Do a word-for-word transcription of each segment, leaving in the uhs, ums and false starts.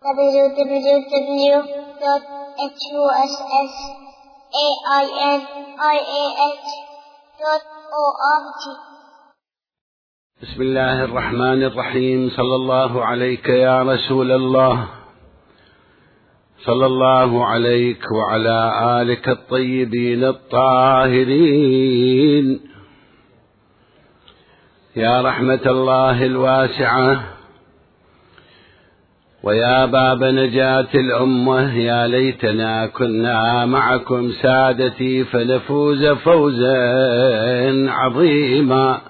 w w w dot h u s s a i n i a h dot org. بسم الله الرحمن الرحيم. صلى الله عليك يا رسول الله، صلى الله عليك وعلى آلك الطيبين الطاهرين. يا رحمة الله الواسعة ويا باب نجاة الأمة، يا ليتنا كنا معكم سادتي فنفوز فوزا عظيما.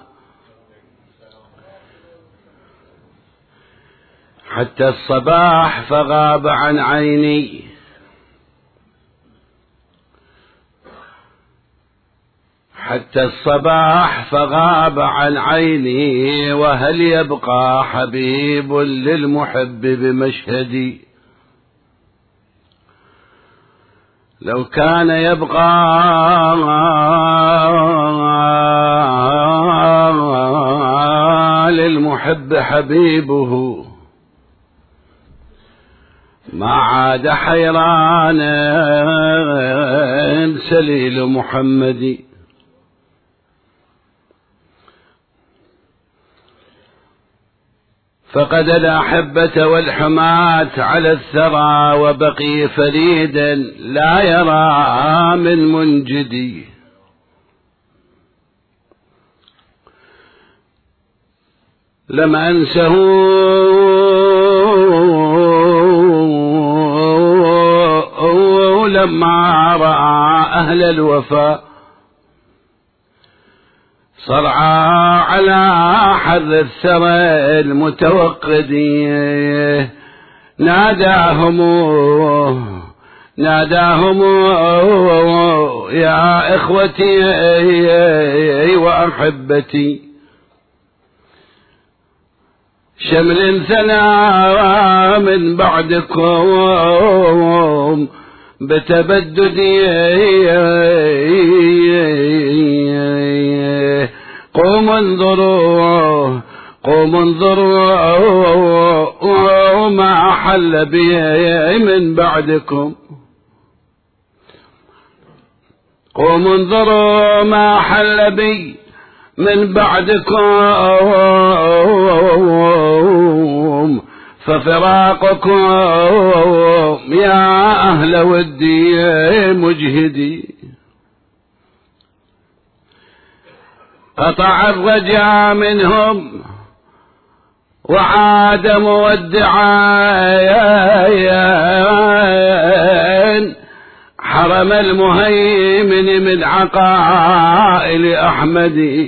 حتى الصباح فغاب عن عيني، حتى الصباح فغاب عن عيني، وهل يبقى حبيب للمحب بمشهدي؟ لو كان يبقى للمحب حبيبه ما عاد حيرانا سليل محمد. فقد الأحبة والحماة على الثرى، وبقي فريدا لا يرى من منجدي. لم أنسه لما رأى أهل الوفاء صرعى على حر الثرى المتوقدي. ناداهم ناداهم يا إخوتي وأحبتي، شمل ثنى من بعدكم بتبددي. قوموا انظروا قوموا انظروا ما حل بي من بعدكم. قوموا انظروا ما حل بي من بعدكم، ففراقكم يا أهل ودي مجهدي. قطع الرجاء منهم وعاد مودعا، حرم المهيمن من عقائل أحمد.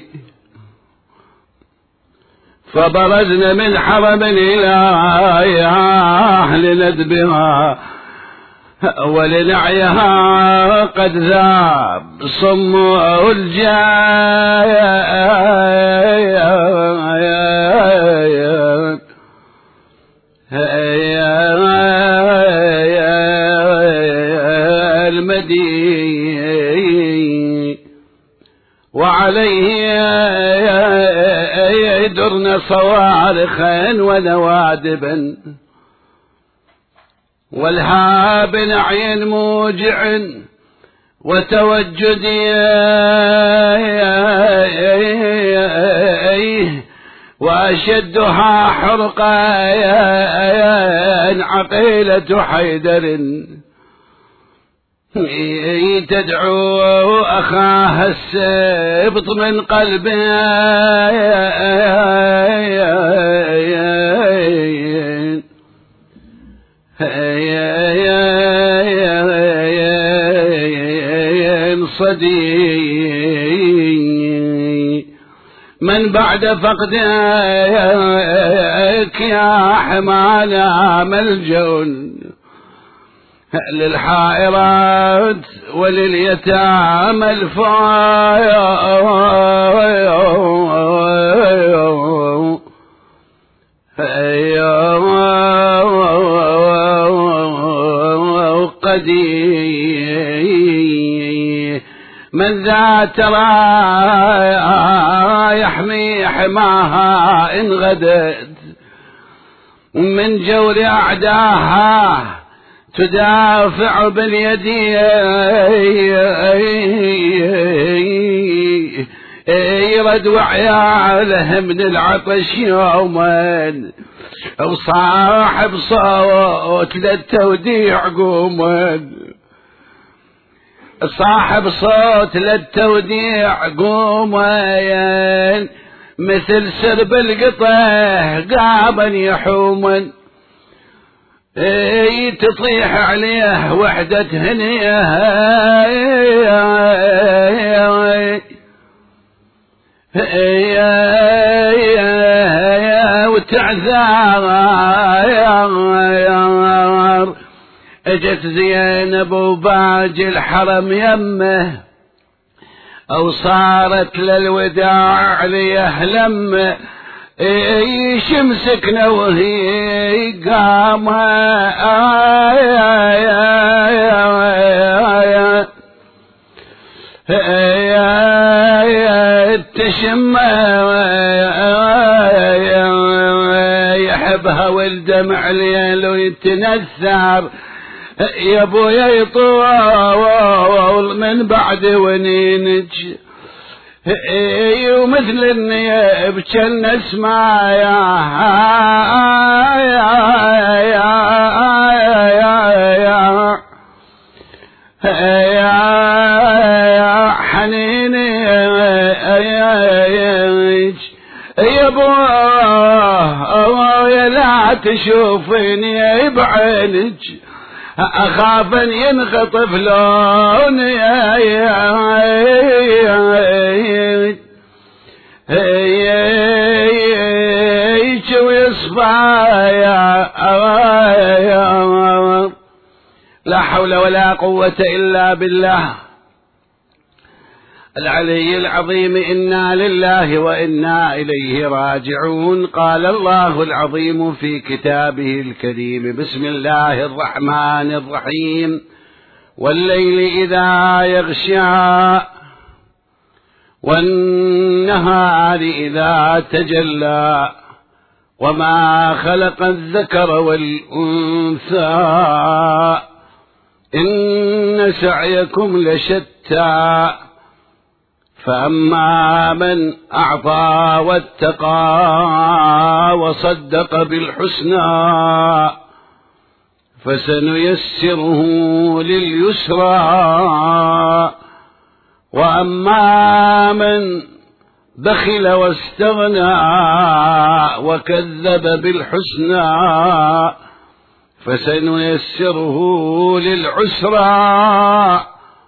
فبرزنا من حرم إلى أهل ندبها، ولنعيها قد ذاب صم الجايان. المدين وعليه يدرن صوارخا ونوادبا، والهاب نعي موجع وتوجد وأشدها حرقا عقيلة حيدر تدعو أخاها السبط من قلبها. صديق من بعد فقدك يا حمانا ملجأ للحائرات ولليتامى القديم. من ذا ترى يحمي حماها إن غدت من جور أعداها تدافع باليد، يرد وعياله من العطش يوما، وصاحب صوت للتوديع قوما، صاحب صوت للتوديع قوما، مثل سرب القطه قابا يحوما، اي تطيح عليه وحدة هنيه وتعذار. اجت زينب وباجي الحرم يمه، او صارت للوداع عليه لمه، يشمسكنا وهي قامة تشم يحبها والدمع ليل ويتنثر، يا ابويا يطول من بعد ونينج، ومثل النياب كان اسمع يا يا حنيني يا ابويا لا تشوفيني بعينك، أخاف أن ينخطف لوني ويصفى، لا حول ولا قوة إلا بالله العلي العظيم. إنا لله وإنا إليه راجعون. قال الله العظيم في كتابه الكريم: بسم الله الرحمن الرحيم: والليل إذا يغشى والنهار إذا تجلى وما خلق الذكر والأنثى إن سعيكم لشتى فأما من أعطى واتقى وصدق بالحسنى فسنيسره لليسرى، وأما من بخل واستغنى وكذب بالحسنى فسنيسره للعسرى.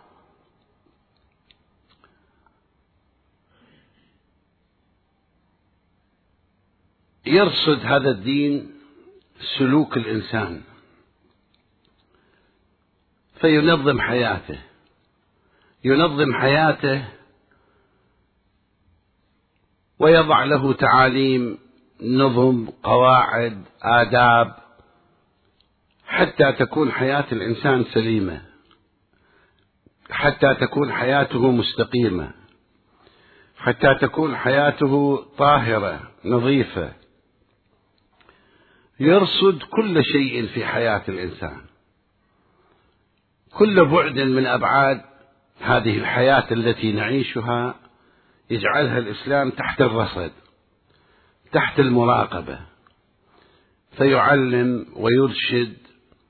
يرصد هذا الدين سلوك الإنسان فينظم حياته، ينظم حياته ويضع له تعاليم، نظم، قواعد، آداب، حتى تكون حياة الإنسان سليمة، حتى تكون حياته مستقيمة، حتى تكون حياته طاهرة نظيفة. يرصد كل شيء في حياة الإنسان، كل بعد من أبعاد هذه الحياة التي نعيشها يجعلها الإسلام تحت الرصد، تحت المراقبة، فيعلم ويرشد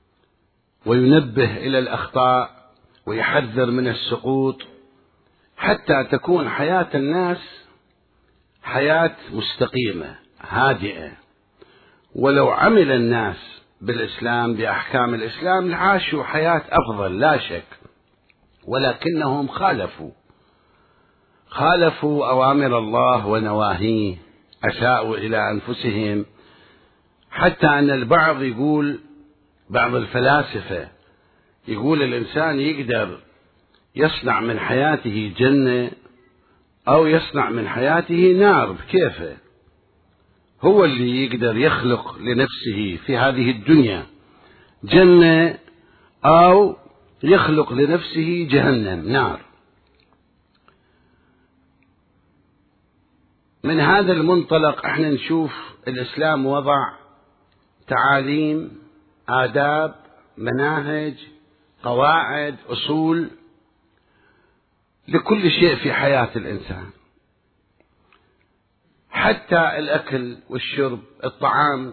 وينبه إلى الأخطاء ويحذر من السقوط، حتى تكون حياة الناس حياة مستقيمة هادئة. ولو عمل الناس بالإسلام بأحكام الإسلام عاشوا حياة أفضل لا شك، ولكنهم خالفوا خالفوا أوامر الله ونواهيه، أساءوا إلى أنفسهم، حتى أن البعض يقول، بعض الفلاسفة يقول الإنسان يقدر يصنع من حياته جنة أو يصنع من حياته نار بكيفه، هو اللي يقدر يخلق لنفسه في هذه الدنيا جنة أو يخلق لنفسه جهنم نار. من هذا المنطلق احنا نشوف الإسلام وضع تعاليم، آداب، مناهج، قواعد، أصول لكل شيء في حياة الإنسان، حتى الأكل والشرب. الطعام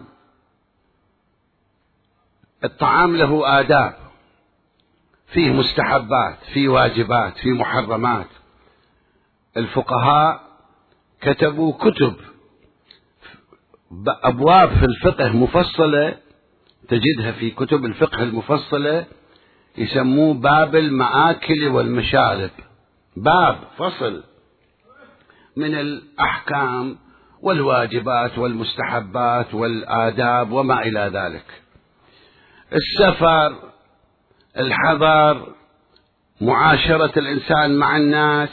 الطعام له آداب، فيه مستحبات، فيه واجبات، فيه محرمات. الفقهاء كتبوا كتب، أبواب في الفقه مفصلة، تجدها في كتب الفقه المفصلة، يسموه باب المآكل والمشارب، باب فصل من الأحكام والواجبات والمستحبات والآداب وما إلى ذلك. السفر، الحضر، معاشرة الإنسان مع الناس،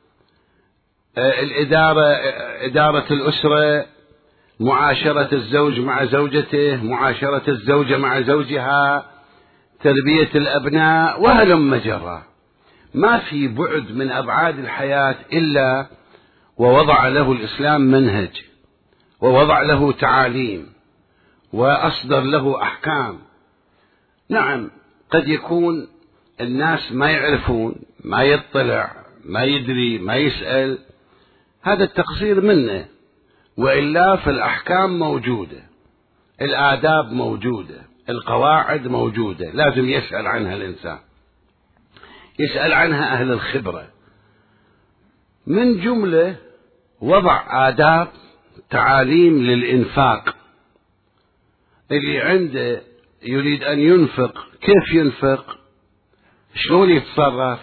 الإدارة، إدارة الأسرة، معاشرة الزوج مع زوجته، معاشرة الزوجة مع زوجها، تربية الأبناء، وهلم جرا. ما في بعد من أبعاد الحياة إلا ووضع له الإسلام منهج، ووضع له تعاليم، وأصدر له أحكام. نعم، قد يكون الناس ما يعرفون، ما يطلع، ما يدري، ما يسأل، هذا التقصير منه، وإلا فالأحكام موجودة، الآداب موجودة، القواعد موجودة، لازم يسأل عنها الإنسان، يسأل عنها أهل الخبرة. من جملة وضع آداب، تعاليم للإنفاق. اللي عنده يريد أن ينفق، كيف ينفق؟ شلون يتصرف؟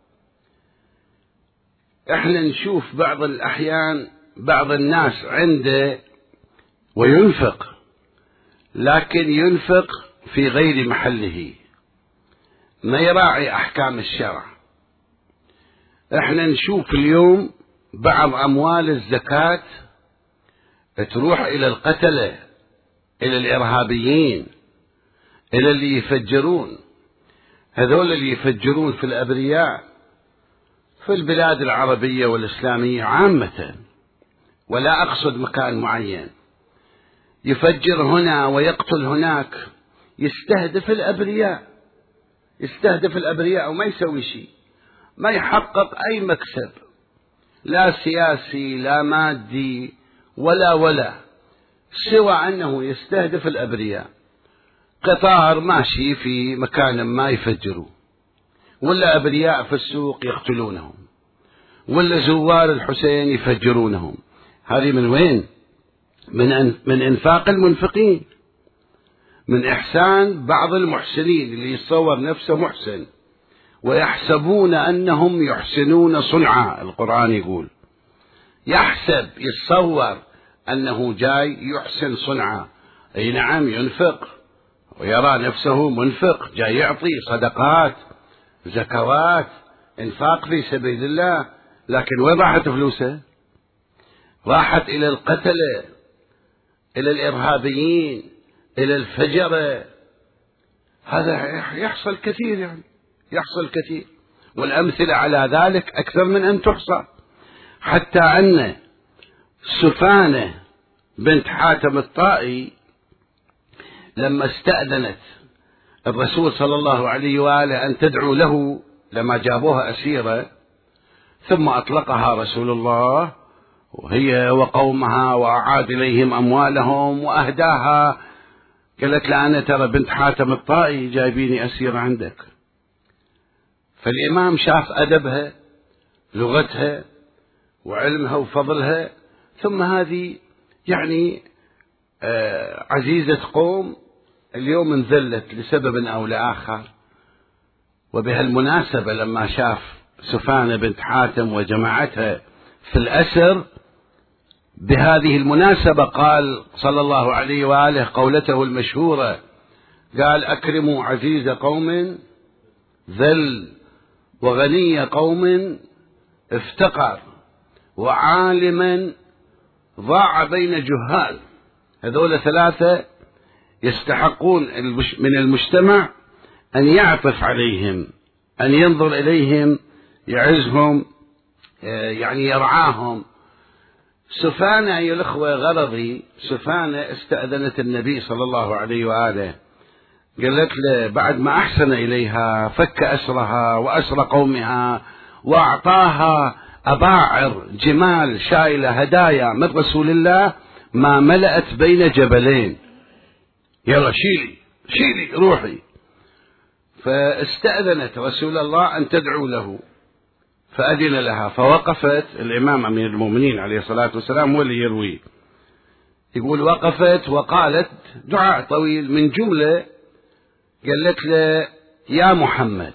احنا نشوف بعض الأحيان بعض الناس عنده وينفق، لكن ينفق في غير محله، ما يراعي أحكام الشرع. احنا نشوف اليوم بعض أموال الزكاة تروح إلى القتلة، إلى الإرهابيين، إلى اللي يفجرون. هذول اللي يفجرون في الأبرياء في البلاد العربية والإسلامية عامة، ولا أقصد مكان معين، يفجر هنا ويقتل هناك، يستهدف الأبرياء، يستهدف الأبرياء وما يسوي شيء، ما يحقق أي مكسب، لا سياسي لا مادي ولا ولا سوى أنه يستهدف الأبرياء. قطار ماشي في مكان ما يفجروا، ولا أبرياء في السوق يقتلونهم، ولا زوار الحسين يفجرونهم. هذه من وين؟ من من إنفاق المنفقين، من إحسان بعض المحسنين اللي يتصور نفسه محسن ويحسبون أنهم يحسنون صنعا. القرآن يقول يحسب، يتصور أنه جاي يحسن صنعا. أي نعم، ينفق ويرى نفسه منفق، جاي يعطي صدقات، زكوات، انفاق في سبيل الله، لكن وين راحت فلوسه؟ راحت إلى القتلة، إلى الإرهابيين، إلى الفجرة. هذا يحصل كثير، يعني يحصل كثير، والأمثلة على ذلك أكثر من أن تحصى. حتى أن سفانة بنت حاتم الطائي لما استأذنت الرسول صلى الله عليه وآله أن تدعو له لما جابوها أسيرة، ثم أطلقها رسول الله وهي وقومها وأعاد إليهم أموالهم وأهداها، قالت لها أنا ترى بنت حاتم الطائي جايبيني أسيرة عندك. فالإمام شاف أدبها، لغتها وعلمها وفضلها، ثم هذه يعني آه عزيزة قوم اليوم انذلت لسبب أو لآخر. وبهالمناسبة لما شاف سفانة بنت حاتم وجماعتها في الأسر، بهذه المناسبة قال صلى الله عليه وآله قولته المشهورة، قال أكرموا عزيز قوم ذل، وغني قوم افتقر، وعالما ضاع بين جهال. هذول ثلاثة يستحقون من المجتمع أن يعطف عليهم، أن ينظر إليهم، يعزهم، يعني يرعاهم. سفانة أيها الأخوة غرضي، سفانة استأذنت النبي صلى الله عليه وآله، قالت له بعد ما أحسن إليها فك أسرها وأسر قومها وأعطاها أباعر جمال شايلة هدايا من رسول الله ما ملأت بين جبلين، يلا شيلي شيلي روحي. فاستأذنت رسول الله أن تدعو له فأذن لها، فوقفت. الإمام أمير المؤمنين عليه الصلاة والسلام هو اللي يروي، يقول وقفت وقالت دعاء طويل، من جملة قالت له يا محمد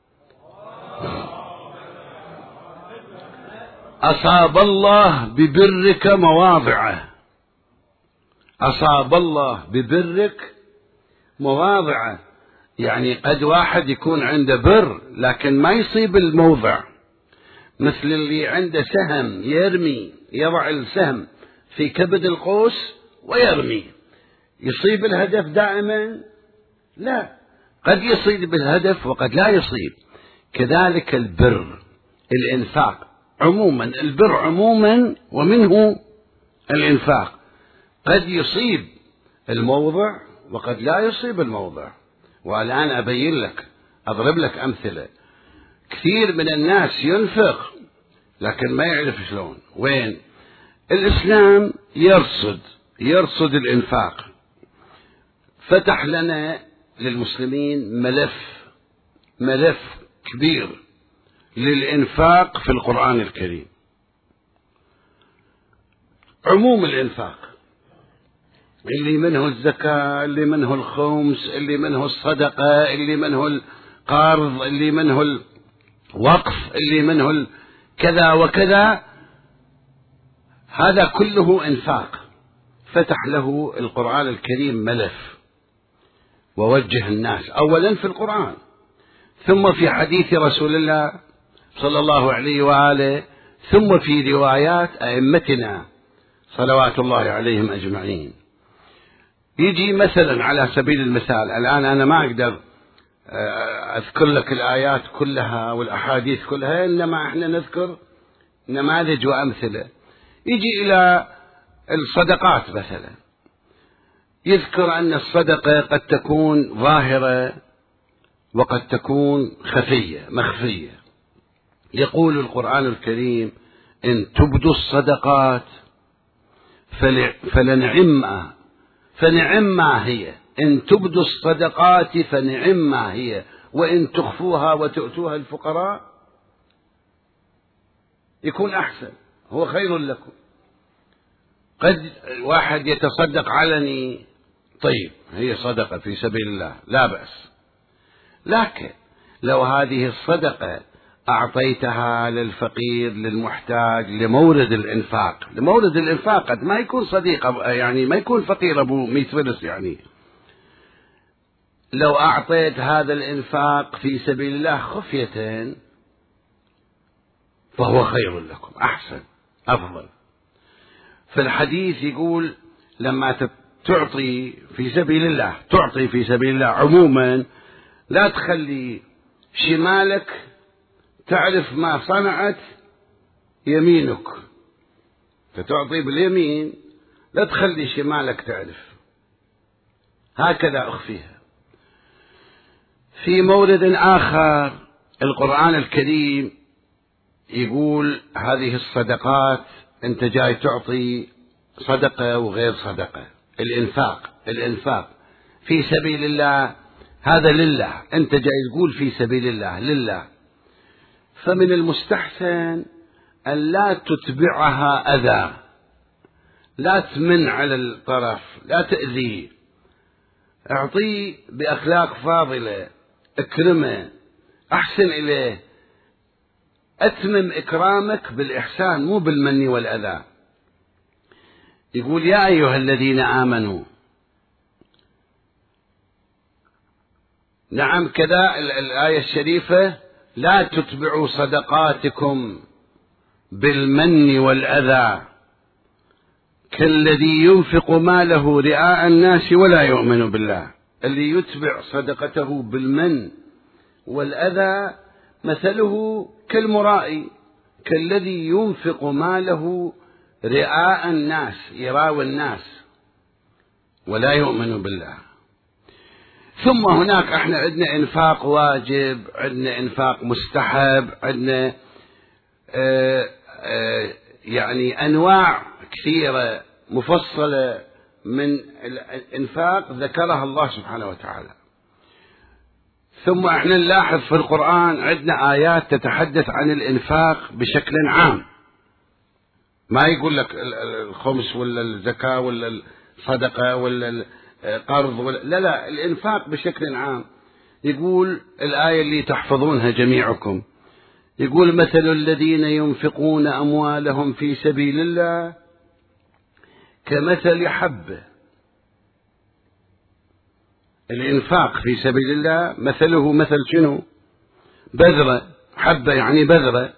أصاب الله ببرك مواضعه، أصاب الله ببرك مواضعه، يعني قد واحد يكون عنده بر لكن ما يصيب الموضع، مثل اللي عنده سهم يرمي، يضع السهم في كبد القوس ويرمي، يصيب الهدف دائما؟ لا، قد يصيب بالهدف وقد لا يصيب. كذلك البر، الإنفاق عموما، البر عموما ومنه الإنفاق، قد يصيب الموضع وقد لا يصيب الموضع. والآن أبين لك، أضرب لك أمثلة. كثير من الناس ينفق لكن ما يعرف شلون وين. الإسلام يرصد يرصد الإنفاق، فتح لنا للمسلمين ملف ملف كبير للإنفاق في القرآن الكريم. عموم الإنفاق اللي منه الزكاة، اللي منه الخمس، اللي منه الصدقة، اللي منه القرض، اللي منه الوقف، اللي منه كذا وكذا، هذا كله إنفاق. فتح له القرآن الكريم ملف ووجه الناس أولا في القرآن، ثم في حديث رسول الله صلى الله عليه وآله، ثم في روايات أئمتنا صلوات الله عليهم أجمعين. يجي مثلا على سبيل المثال، الآن أنا ما أقدر أذكر لك الآيات كلها والأحاديث كلها، إنما إحنا نذكر نماذج وأمثلة. يجي إلى الصدقات مثلا، يذكر أن الصدقة قد تكون ظاهرة وقد تكون خفية مخفية. يقول القرآن الكريم إن تبدوا الصدقات فلنعم فنعم ما هي، إن تبدوا الصدقات فنعم ما هي، وإن تخفوها وتؤتوها الفقراء يكون أحسن، هو خير لكم. قد واحد يتصدق علني، طيب هي صدقة في سبيل الله لا بأس، لكن لو هذه الصدقة أعطيتها للفقير للمحتاج لمورد الإنفاق، لمورد الإنفاق قد ما يكون صديق يعني ما يكون فقير أبو مئة فلس، يعني لو أعطيت هذا الإنفاق في سبيل الله خفية فهو خير لكم، أحسن أفضل. في الحديث يقول لما تعطي في سبيل الله، تعطي في سبيل الله عموما، لا تخلي شمالك تعرف ما صنعت يمينك، فتعطي باليمين لا تخلي شمالك تعرف، هكذا أخفيها. في مورد آخر القرآن الكريم يقول هذه الصدقات أنت جاي تعطي صدقة وغير صدقة، الإنفاق الإنفاق في سبيل الله هذا لله، أنت جاي تقول في سبيل الله لله، فمن المستحسن أن لا تتبعها أذى، لا تمن على الطرف، لا تأذيه، اعطيه بأخلاق فاضلة، اكرمه، أحسن إليه، أتمم إكرامك بالإحسان مو بالمن والأذى. يقول يا أيها الذين آمنوا، نعم كذا الآية الشريفة لا تتبعوا صدقاتكم بالمن والأذى كالذي ينفق ماله رئاء الناس ولا يؤمن بالله. اللي يتبع صدقته بالمن والأذى مثله كالمرائي، كالذي ينفق ماله رئاء الناس، يراوي الناس ولا يؤمنوا بالله. ثم هناك احنا عندنا انفاق واجب، عندنا انفاق مستحب، عندنا اه اه يعني انواع كثيرة مفصلة من الانفاق ذكرها الله سبحانه وتعالى. ثم احنا نلاحظ في القرآن عندنا آيات تتحدث عن الانفاق بشكل عام، ما يقول لك الخمس ولا الزكاة ولا الصدقة ولا القرض ولا لا لا، الانفاق بشكل عام. يقول الآية اللي تحفظونها جميعكم، يقول مثل الذين ينفقون أموالهم في سبيل الله كمثل حبة. الإنفاق في سبيل الله مثله مثل شنو؟ بذرة، حبة يعني بذرة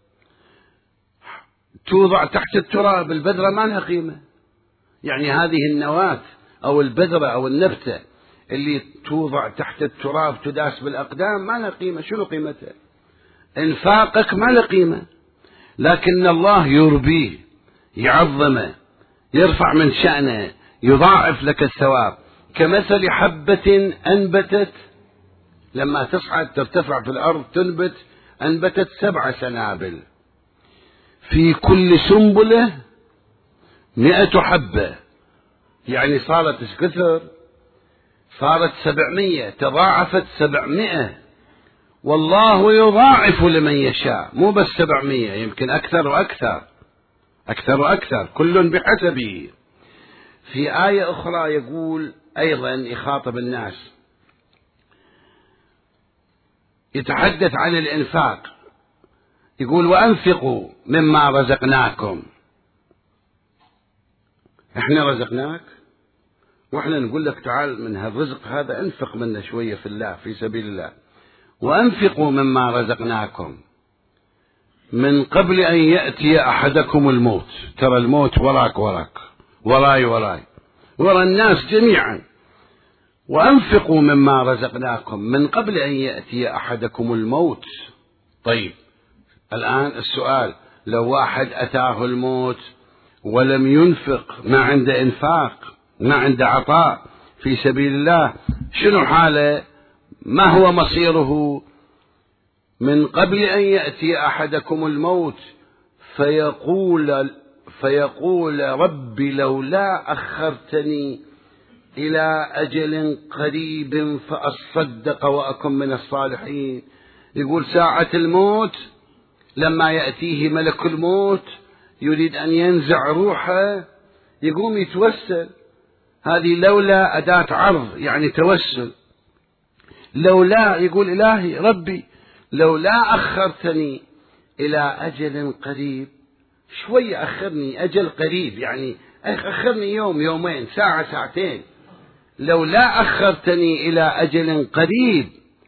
توضع تحت التراب. البذرة ما لها قيمة، يعني هذه النواة أو البذرة أو النبتة اللي توضع تحت التراب تداس بالأقدام ما لها قيمة. شنو قيمتها؟ إنفاقك ما له قيمة، لكن الله يربيه، يعظمه، يرفع من شأنه، يضاعف لك الثواب. كمثل حبة أنبتت، لما تصعد ترتفع في الأرض تنبت، أنبتت سبع سنابل في كل سنبلة مئة حبة، يعني صارت كثر، صارت سبعمية، تضاعفت سبعمائة. والله يضاعف لمن يشاء، مو بس سبعمية، يمكن أكثر وأكثر، أكثر وأكثر، كل بحسبه. في آية أخرى يقول أيضا يخاطب الناس، يتحدث عن الإنفاق، يقول وأنفقوا مما رزقناكم. احنا رزقناك واحنا نقول لك تعال من هالرزق هذا انفق منه شوية في الله في سبيل الله. وأنفقوا مما رزقناكم من قبل أن يأتي أحدكم الموت. ترى الموت وراك وراك، وراي وراي، ورا الناس جميعا. وأنفقوا مما رزقناكم من قبل أن يأتي أحدكم الموت. طيب الآن السؤال، لو واحد أتاه الموت ولم ينفق، ما عنده إنفاق، ما عنده عطاء في سبيل الله، شنو حاله؟ ما هو مصيره؟ من قبل أن يأتي أحدكم الموت فيقول فيقول رب لولا أخرتني إلى أجل قريب فأصدق وأكن من الصالحين. يقول ساعة الموت لما يأتيه ملك الموت يريد أن ينزع روحه يقوم يتوسل. هذه لولا أداة عرض يعني توسل. لولا يقول إلهي ربي لولا أخرتني إلى أجل قريب، شوي أخرني، أجل قريب يعني أخرني يوم يومين ساعة ساعتين. لولا أخرتني إلى أجل قريب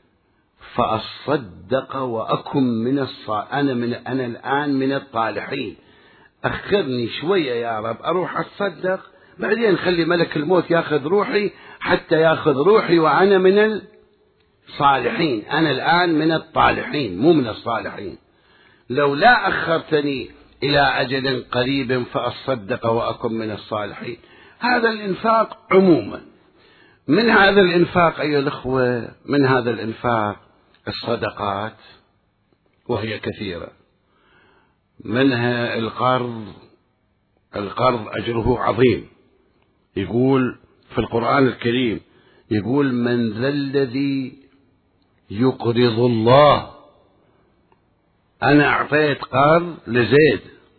فأصدق وأكن من الصالحين. أنا من أنا الآن من الطالحين. أخرني شوية يا رب أروح أتصدق، بعدين خلي ملك الموت ياخذ روحي حتى ياخذ روحي وأنا من الصالحين. أنا الآن من الطالحين مو من الصالحين. لولا أخرتني إلى أجل قريب فأصدق وأكن من الصالحين. هذا الإنفاق عموما. من هذا الإنفاق أيها الأخوة، من هذا الإنفاق الصدقات وهي كثيرة، منها القرض. القرض أجره عظيم. يقول في القرآن الكريم، يقول من ذا الذي يقرض الله. أنا أعطيت قرض لزيد،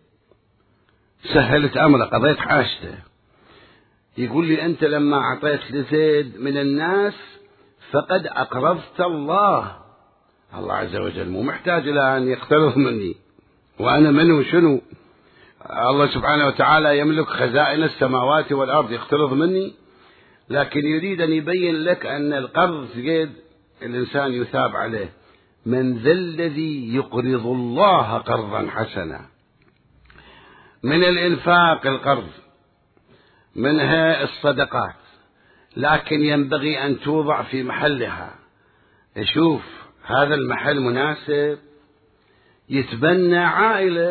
سهلت أمره، قضيت حاجته. يقول لي أنت لما أعطيت لزيد من الناس فقد أقرضت الله. الله عز وجل مو محتاج إلى أن يقترض مني، وأنا منه شنو؟ الله سبحانه وتعالى يملك خزائن السماوات والأرض، يقترض مني؟ لكن يريد أن يبين لك أن القرض قد الإنسان يثاب عليه. من ذا الذي يقرض الله قرضا حسنا. من الإنفاق القرض، منها الصدقات، لكن ينبغي أن توضع في محلها. شوف هذا المحل مناسب، يتبنى عائلة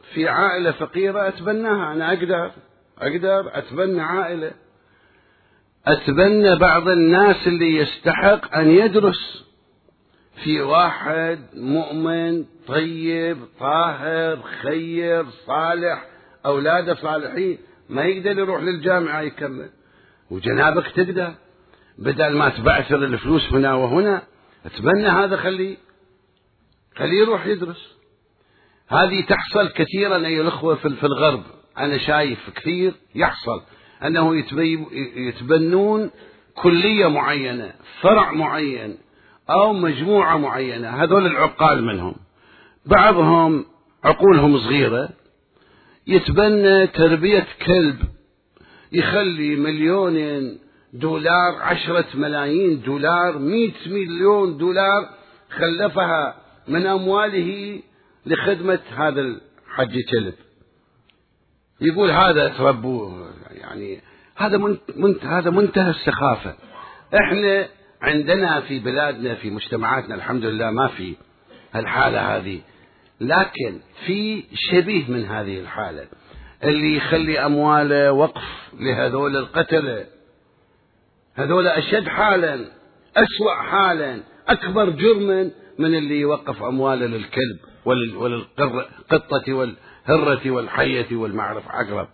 في عائلة فقيرة أتبناها، أنا أقدر أقدر أتبنى عائلة، أتبنى بعض الناس اللي يستحق أن يدرس. في واحد مؤمن طيب طاهر خير صالح أولاده صالحين ما يقدر يروح للجامعة يكمل، وجنابك تقدر بدل ما تبعثر الفلوس هنا وهنا أتبنى هذا، خليه خليه يروح يدرس. هذه تحصل كثيرا أيها الأخوة في الغرب، أنا شايف كثير يحصل أنه يتبنون كلية معينة فرع معين أو مجموعة معينة، هذول العقال منهم بعضهم عقولهم صغيرة يتبنى تربية كلب، يخلي مليونين دولار عشرة ملايين دولار مئة مليون دولار خلفها من أمواله لخدمة هذا الحج كلب، يقول هذا تربوه. يعني هذا منت هذا منتهى السخافة. احنا عندنا في بلادنا في مجتمعاتنا الحمد لله ما في الحالة هذه، لكن في شبيه من هذه الحالة اللي يخلي أمواله وقف لهذول القتلة، هذول أشد حالا أسوأ حالا أكبر جرما من اللي يوقف أمواله للكلب وللقطة والهرة والحية والمعرف عقرب.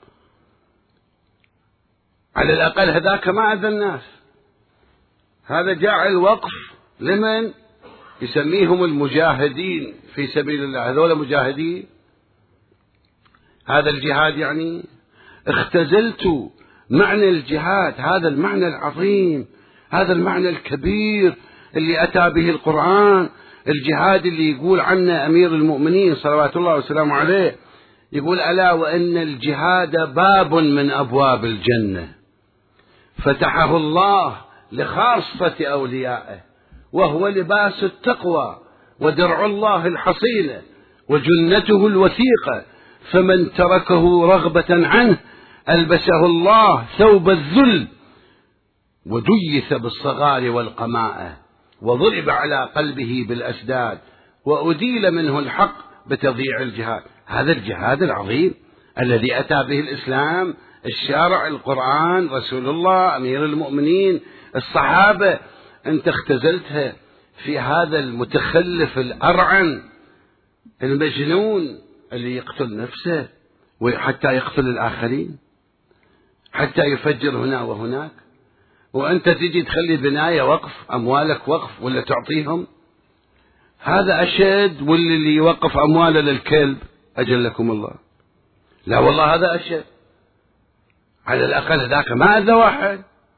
على الأقل هذاك ما أذى الناس، هذا جعل وقف لمن يسميهم المجاهدين في سبيل الله، هذول مجاهدين. هذا الجهاد يعني اختزلت معنى الجهاد، هذا المعنى العظيم، هذا المعنى الكبير اللي أتى به القرآن، الجهاد اللي يقول عنه أمير المؤمنين صلوات الله وسلامه عليه، يقول ألا وإن الجهاد باب من أبواب الجنة فتحه الله لخاصة أوليائه، وهو لباس التقوى ودرع الله الحصينة وجنته الوثيقة، فمن تركه رغبة عنه ألبسه الله ثوب الذل وديث بالصغار والقماءة وضرب على قلبه بالأسداد وأديل منه الحق بتضييع الجهاد. هذا الجهاد العظيم الذي أتى به الإسلام، الشارع، القرآن، رسول الله، أمير المؤمنين، الصحابة، أنت اختزلتها في هذا المتخلف الأرعن المجنون اللي يقتل نفسه وحتى يقتل الآخرين، حتى يفجر هنا وهناك، وأنت تجي تخلي بناية وقف، أموالك وقف ولا تعطيهم. هذا أشد واللي اللي يوقف أمواله للكلب أجلكم الله. لا والله هذا أشد، على الأقل ذاك ما أذى واحد.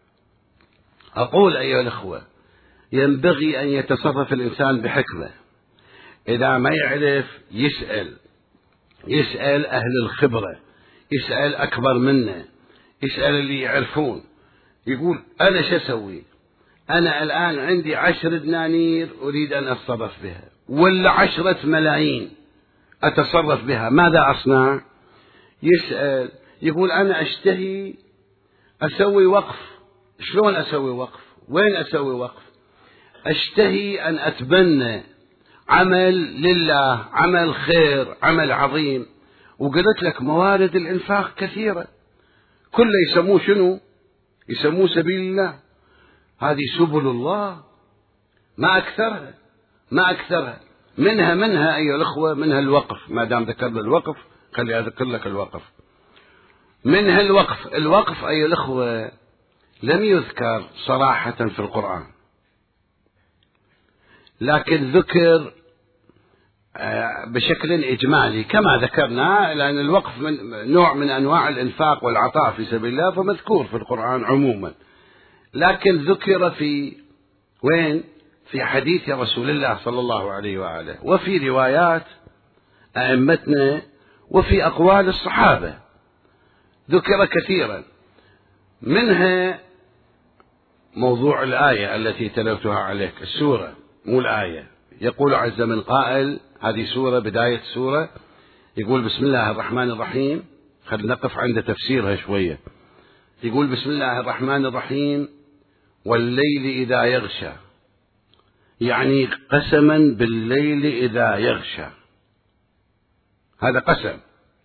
أقول أيها الأخوة ينبغي أن يتصرف الإنسان بحكمة، إذا ما يعرف يسأل يسأل أهل الخبرة، يسأل أكبر منه، يسأل اللي يعرفون، يقول أنا شو أسوي؟ أنا الآن عندي عشر دنانير أريد أن أتصرف بها، ولا عشرة ملايين أتصرف بها، ماذا أصنع؟ يسأل، يقول أنا أشتهي أسوي وقف. شلون أسوي وقف؟ وين أسوي وقف؟ أشتهي أن أتبنى عمل لله، عمل خير، عمل عظيم. وقلت لك موارد الإنفاق كثيرة، كله يسموه شنو؟ يسموه سبيل الله. هذه سبل الله ما أكثرها، ما أكثرها. منها منها أيها الأخوة منها الوقف، ما دام ذكرنا الوقف خلي أذكر لك الوقف. منها الوقف. الوقف أيها الأخوة لم يذكر صراحة في القرآن، لكن ذكر بشكل إجمالي كما ذكرنا، لأن الوقف من نوع من أنواع الإنفاق والعطاء في سبيل الله، فمذكور في القرآن عموما، لكن ذكر في وين؟ في حديث رسول الله صلى الله عليه وآله، وفي روايات أئمتنا، وفي أقوال الصحابة ذكر كثيرا. منها موضوع الآية التي تلوتها عليك، السورة مو الآية. يقول عز من قائل، هذه سورة، بداية سورة، يقول بسم الله الرحمن الرحيم. خلينا نقف عند تفسيرها شوية. يقول بسم الله الرحمن الرحيم والليل إذا يغشى، يعني قسما بالليل إذا يغشى، هذا قسم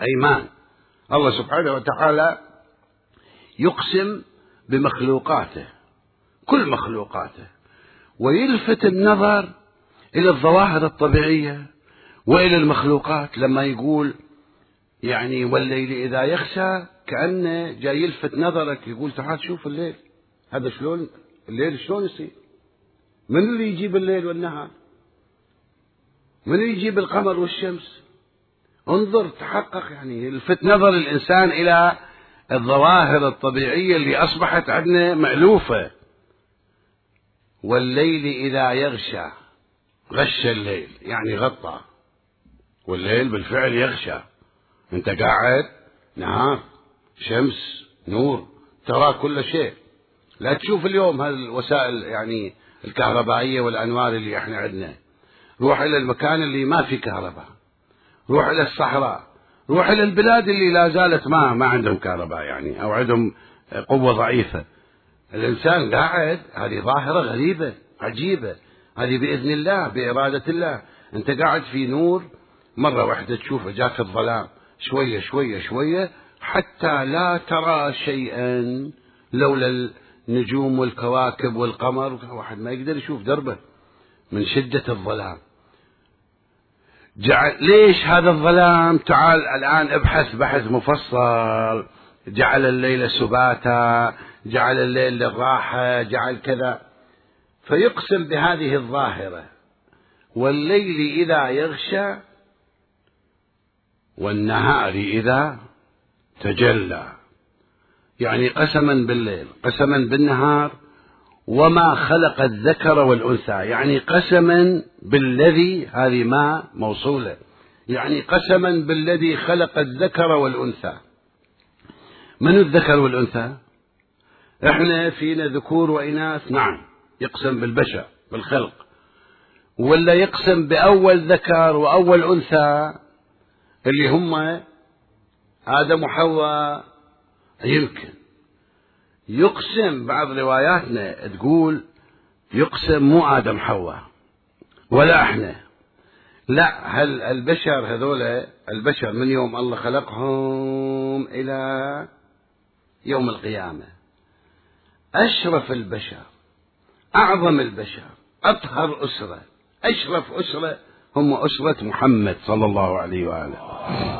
أيمان. الله سبحانه وتعالى يقسم بمخلوقاته، كل مخلوقاته، ويلفت النظر إلى الظواهر الطبيعية وإلى المخلوقات. لما يقول يعني والليل إذا يغشى، كأنه جاي يلفت نظرك، يقول تعال شوف الليل هذا شلون، الليل شلون يصير، من اللي يجيب الليل والنهار، من اللي يجيب القمر والشمس، انظر تحقق. يعني يلفت نظر الإنسان إلى الظواهر الطبيعية اللي أصبحت عندنا مألوفة. والليل إذا يغشى، غش الليل يعني غطى، والليل بالفعل يغشى. انت قاعد نهار، شمس، نور، ترى كل شيء. لا تشوف اليوم هالوسائل يعني الكهربائية والأنوار اللي احنا عندنا. روح إلى المكان اللي ما في كهرباء، روح إلى الصحراء، روح إلى البلاد اللي لا زالت ما ما عندهم كهرباء يعني، أو عندهم قوة ضعيفة. الإنسان قاعد، هذه ظاهرة غريبة عجيبة، هذه بإذن الله بإرادة الله. أنت قاعد في نور، مرة واحدة تشوف جاك الظلام، شوية شوية شوية حتى لا ترى شيئا لولا النجوم والكواكب والقمر، واحد ما يقدر يشوف دربه من شدة الظلام. جعل ليش هذا الظلام؟ تعال الآن ابحث بحث مفصل. جعل الليل سباتا، جعل الليل للراحة، جعل كذا. فيقسم بهذه الظاهرة: والليل إذا يغشى والنهار إذا تجلى. يعني قسما بالليل، قسما بالنهار، وما خلق الذكر والأنثى. يعني قسما بالذي، هذه ما موصولة، يعني قسما بالذي خلق الذكر والأنثى. من الذكر والأنثى؟ احنا فينا ذكور وإناث، نعم، يقسم بالبشر بالخلق، ولا يقسم بأول ذكر وأول أنثى اللي هم آدم وحواء. يمكن يقسم، بعض رواياتنا تقول يقسم مو آدم حواء ولا احنا، لا، هل البشر هذول البشر من يوم الله خلقهم إلى يوم القيامة، أشرف البشر، أعظم البشر، أطهر أسرة، أشرف أسرة هم أسرة محمد صلى الله عليه وآله.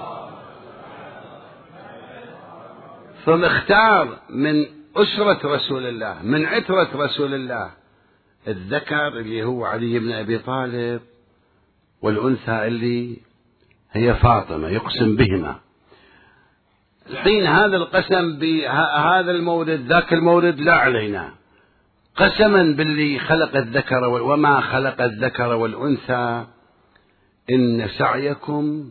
فمختار من أسرة رسول الله، من عترة رسول الله، الذكر اللي هو علي بن أبي طالب، والأنثى اللي هي فاطمة، يقسم بهما. الحين هذا القسم بهذا المورد ذاك المورد لا علينا، قسما باللي خلق الذكر وما خلق الذكر والأنثى إن سعيكم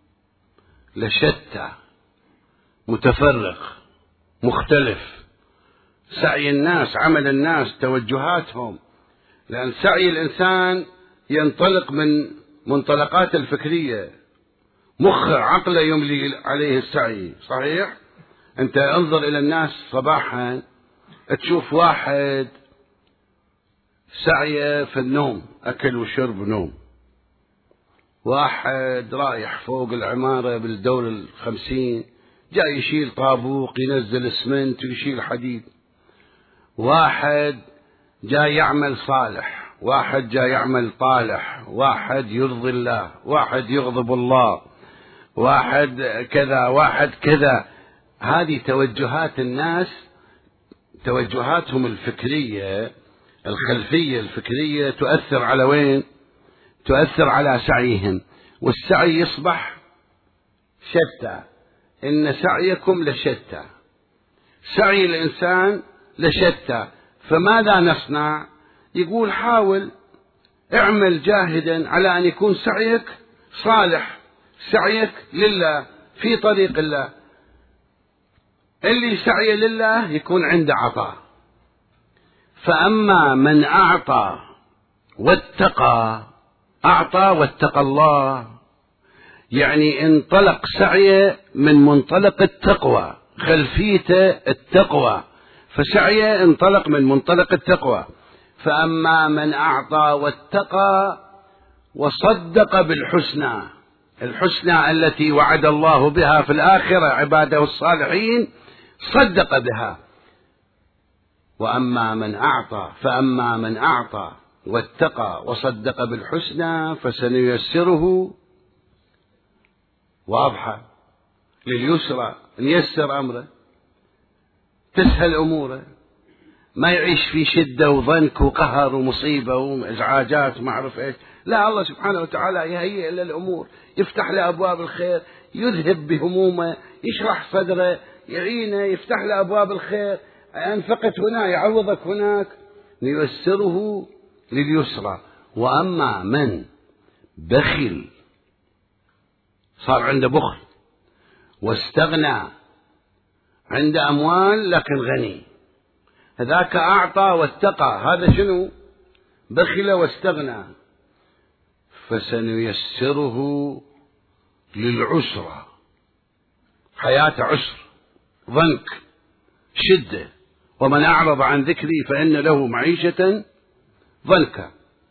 لشتى، متفرق مختلف. سعي الناس، عمل الناس، توجهاتهم، لأن سعي الإنسان ينطلق من منطلقات الفكرية، مخه عقله يملي عليه السعي. صحيح؟ أنت انظر إلى الناس صباحا، تشوف واحد سعيه في النوم، أكل وشرب ونوم، واحد رايح فوق العمارة بالدور الخمسين جاي يشيل طابوق، ينزل اسمنت ويشيل حديد، واحد جاي يعمل صالح، واحد جاي يعمل طالح، واحد يرضي الله، واحد يغضب الله، واحد كذا، واحد كذا. هذه توجهات الناس، توجهاتهم الفكرية، الخلفية الفكرية تؤثر على وين؟ تؤثر على سعيهم، والسعي يصبح شتى. إن سعيكم لشتى، سعي الإنسان لشتى. فماذا نصنع؟ يقول حاول، اعمل جاهدا على أن يكون سعيك صالح، سعيك لله في طريق الله. اللي سعي لله يكون عنده عطاء. فأما من أعطى واتقى، أعطى واتقى الله، يعني انطلق سعيه من منطلق التقوى، خلفيته التقوى، فسعيه انطلق من منطلق التقوى. فأما من أعطى واتقى وصدق بالحسنى، الحسنى التي وعد الله بها في الآخرة عباده الصالحين صدق بها. وأما من أعطى فأما من أعطى واتقى وصدق بالحسنى فسنيسره واضحة لليسرى، نيسر أمره، تسهل أموره، ما يعيش في شدة وضنك وقهر ومصيبة وإزعاجات وما أعرف إيش. لا، الله سبحانه وتعالى يهيئ له الأمور، يفتح له أبواب الخير، يذهب بهمومه، يشرح صدره، يعينه، يفتح له أبواب الخير. أنفقت هنا يعوضك هناك، نيسره لليسرى. وأما من بخل، صار عنده بخل واستغنى، عنده أموال لكن غني، هذاك أعطى واتقى، هذا شنو؟ بخل واستغنى، فسنيسره للعسرى، حياة عسر، ضنك، شدة. ومن أعرض عن ذكري فإن له معيشة ضنكا.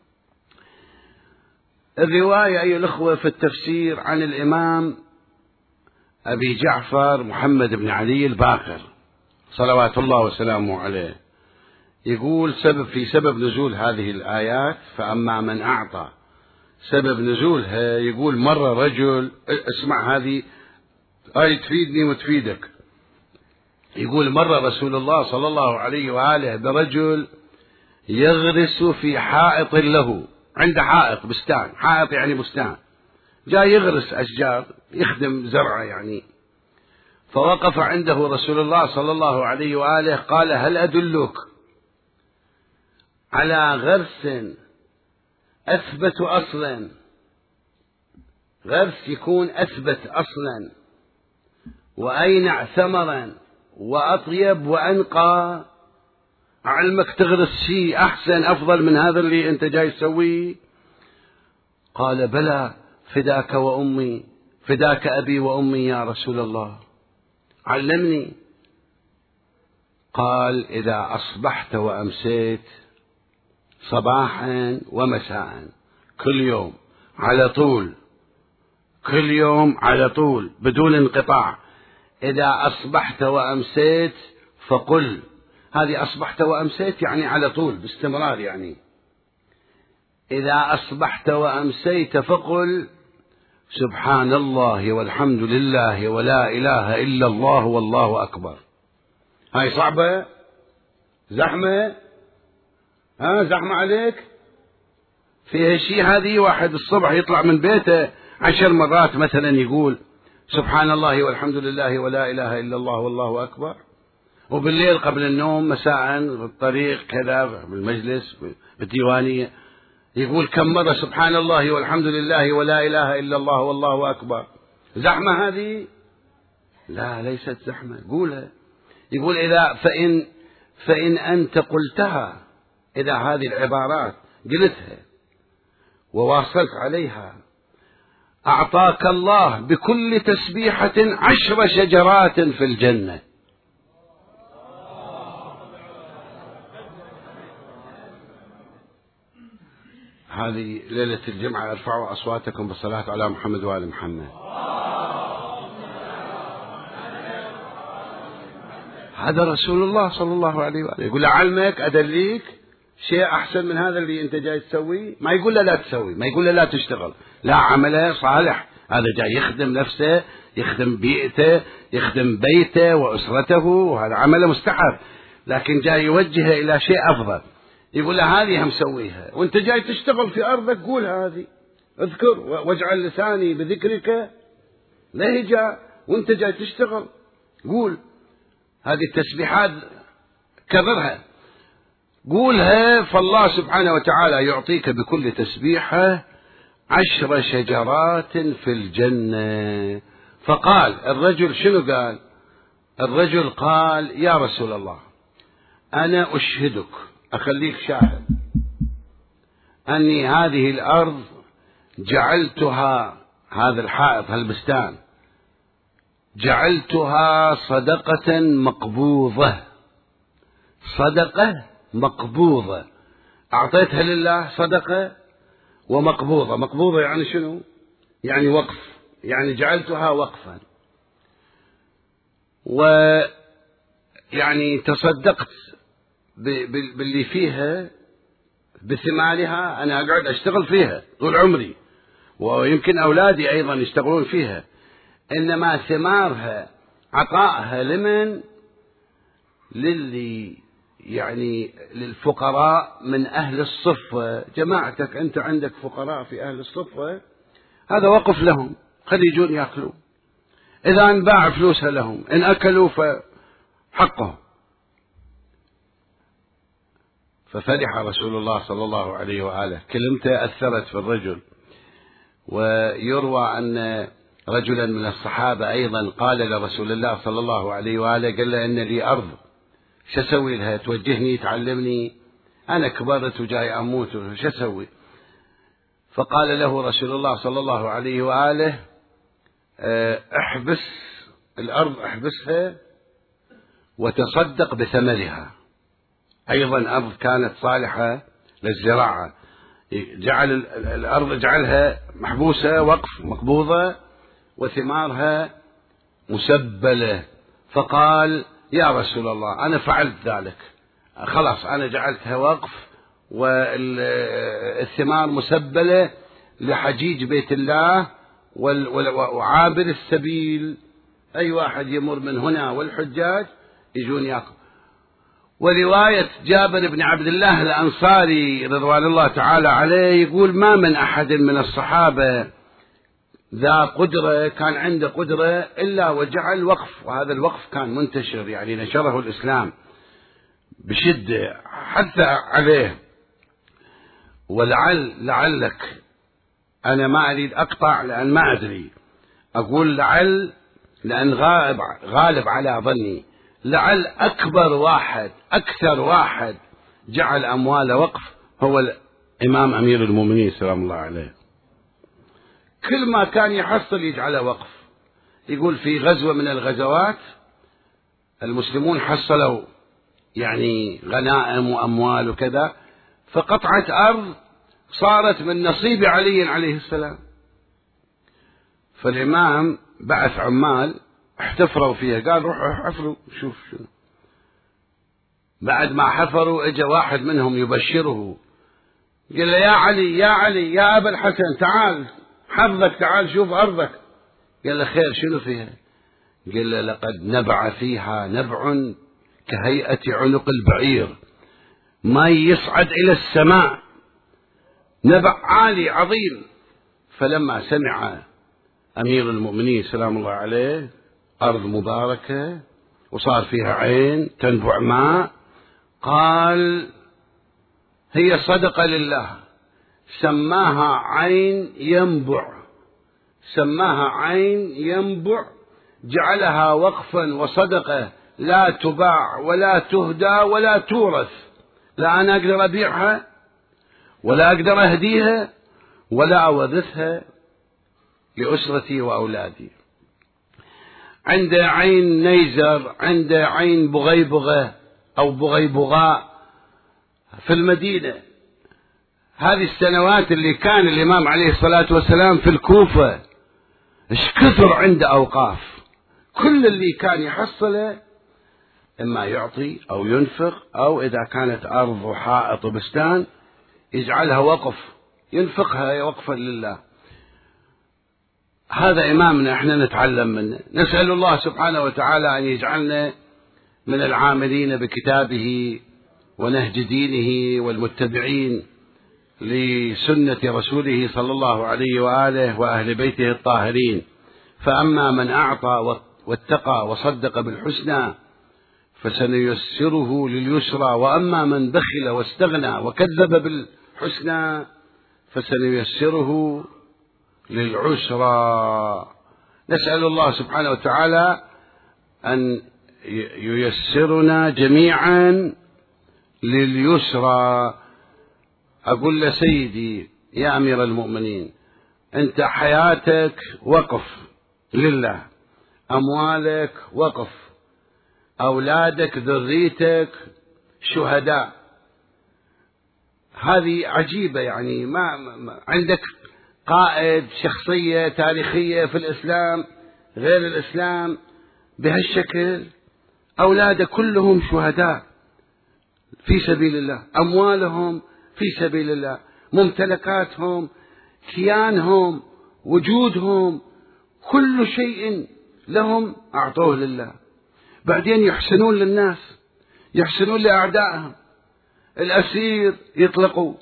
الرواية أيها الأخوة في التفسير عن الإمام أبي جعفر محمد بن علي الباقر صلوات الله وسلامه عليه، يقول سبب في سبب نزول هذه الآيات فأما من أعطى، سبب نزولها يقول مرة رجل، اسمع هذه آية تفيدني وتفيدك، يقول مرة رسول الله صلى الله عليه وآله برجل يغرس في حائط له، عنده حائط بستان، حائط يعني بستان، جاء يغرس أشجار يخدم زرعه يعني. فوقف عنده رسول الله صلى الله عليه وآله قال هل أدلك على غرس أثبت أصلا، غرس يكون أثبت أصلا وأينع ثمرا وأطيب وأنقى، علمك تغرس شيء أحسن أفضل من هذا اللي أنت جاي تسويه؟ قال بلى فداك وأمي، فداك أبي وأمي يا رسول الله، علمني. قال إذا أصبحت وأمسيت صباحا ومساء، كل يوم على طول، كل يوم على طول بدون انقطاع، إذا أصبحت وأمسيت فقل، هذه أصبحت وأمسيت يعني على طول باستمرار، يعني إذا أصبحت وأمسيت فقل سبحان الله والحمد لله ولا إله إلا الله والله أكبر. هاي صعبة؟ زحمة؟ ها زحمة عليك؟ فيها شيء هذه؟ واحد الصبح يطلع من بيته عشر مرات مثلا يقول سبحان الله والحمد لله ولا إله إلا الله والله أكبر، وبالليل قبل النوم مساء في الطريق كذا بالمجلس بالديوانية يقول كم مرة سبحان الله والحمد لله ولا إله إلا الله والله أكبر. زحمة هذه؟ لا، ليست زحمة، قولها. يقول إذا فإن فإن أنت قلتها، إذا هذه العبارات قلتها وواصلت عليها، أعطاك الله بكل تسبيحة عشر شجرات في الجنة. هذه ليلة الجمعة، ارفعوا أصواتكم بالصلاة على محمد وآل محمد. هذا رسول الله صلى الله عليه وآله يقول علمك أدليك شيء أحسن من هذا اللي أنت جاي تسويه؟ ما يقول له لا تسوي، ما يقول له لا تشتغل، لا، عمله صالح، هذا جاي يخدم نفسه، يخدم بيئته، يخدم بيته وأسرته، وهذا عمله مستحب، لكن جاي يوجهه إلى شيء أفضل، يقول له هذه هم سويها، وانت جاي تشتغل في أرضك قول هذه، اذكر واجعل لساني بذكرك لهجا، وانت جاي تشتغل قول هذه التسبيحات، كررها قولها، فالله سبحانه وتعالى يعطيك بكل تسبيحة عشر شجرات في الجنة. فقال الرجل شنو قال؟ الرجل قال يا رسول الله أنا أشهدك، أخليك شاهد، أني هذه الأرض جعلتها، هذا الحائط هالبستان جعلتها صدقة مقبوضة، صدقة مقبوضة، أعطيتها لله صدقة ومقبوضة. مقبوضة يعني شنو؟ يعني وقف، يعني جعلتها وقفا، ويعني تصدقت باللي فيها بثمارها. أنا أقعد أشتغل فيها طول عمري، ويمكن أولادي أيضا يشتغلون فيها، إنما ثمارها عطائها لمن؟ للي يعني للفقراء من أهل الصفة. جماعتك أنت عندك فقراء في أهل الصفة، هذا وقف لهم، خلي يجون يأكلوا، إذا انباع فلوسها لهم، إن أكلوا فحقهم. ففرح رسول الله صلى الله عليه وآله، كلمته أثرت في الرجل. ويروى أن رجلا من الصحابة أيضا قال لرسول الله صلى الله عليه وآله، قال له إن لي أرض، شو أسوي لها؟ توجهني تعلمني، أنا كبرت وجاي أموت، شو أسوي؟ فقال له رسول الله صلى الله عليه وآله احبس الأرض، احبسها وتصدق بثمرها. أيضا أرض كانت صالحة للزراعة، جعل الأرض جعلها محبوسة وقف مقبوضة وثمارها مسبلة. فقال يا رسول الله أنا فعلت ذلك، خلاص أنا جعلتها وقف والثمار مسبلة لحجيج بيت الله وعابر السبيل، أي واحد يمر من هنا والحجاج يجون يأكل. ورواية جابر بن عبد الله الأنصاري رضوان الله تعالى عليه يقول ما من أحد من الصحابة ذا قدرة كان عنده قدرة إلا وجعل وقف، وهذا الوقف كان منتشر، يعني نشره الإسلام بشدة حتى عليه. ولعل لعلك أنا ما أريد أقطع لأن ما أدري، أقول لعل لأن غالب, غالب على ظني، لعل أكبر واحد أكثر واحد جعل أموال وقف هو الإمام أمير المؤمنين سلام الله عليه. كل ما كان يحصل يجعله وقف. يقول في غزوة من الغزوات المسلمون حصلوا يعني غنائم وأموال وكذا، فقطعة أرض صارت من نصيب علي عليه السلام، فالإمام بعث عمال احتفروا فيها، قال روحوا حفروا شوف شنو. بعد ما حفروا اجى واحد منهم يبشره، قال له يا علي يا علي يا أبا الحسن تعال حظك، تعال شوف أرضك. قال له خير شنو فيها؟ قال له لقد نبع فيها نبع كهيئة عنق البعير، ما يصعد إلى السماء، نبع عالي عظيم. فلما سمع أمير المؤمنين سلام الله عليه أرض مباركة وصار فيها عين تنبع ماء، قال هي صدقة لله، سماها عين ينبع، سماها عين ينبع، جعلها وقفا وصدقة لا تباع ولا تهدى ولا تورث، لا أنا أقدر أبيعها ولا أقدر أهديها ولا أورثها لأسرتي وأولادي. عنده عين نيزر، عنده عين بغيبغة أو بغيبغاء في المدينة. هذه السنوات اللي كان الإمام عليه الصلاة والسلام في الكوفة ايش كثر عنده أوقاف، كل اللي كان يحصله إما يعطي أو ينفق، أو إذا كانت أرض وحائط وبستان يجعلها وقف ينفقها وقفا لله. هذا إمامنا احنا نتعلم منه. نسأل الله سبحانه وتعالى أن يجعلنا من العاملين بكتابه ونهج دينه والمتبعين لسنة رسوله صلى الله عليه وآله وأهل بيته الطاهرين. فأما من أعطى واتقى وصدق بالحسنى فسنيسره لليسرى، وأما من بخل واستغنى وكذب بالحسنى فسنيسره للعسرى. نسأل الله سبحانه وتعالى أن ييسرنا جميعا لليسرى. أقول لسيدي يا أمير المؤمنين، أنت حياتك وقف لله، أموالك وقف، أولادك ذريتك شهداء. هذه عجيبة، يعني ما, ما عندك قائد، شخصية تاريخية في الإسلام غير الإسلام بهالشكل، أولاده كلهم شهداء في سبيل الله، أموالهم في سبيل الله، ممتلكاتهم، كيانهم، وجودهم، كل شيء لهم أعطوه لله. بعدين يحسنون للناس، يحسنون لأعدائهم، الأسير يطلقوا،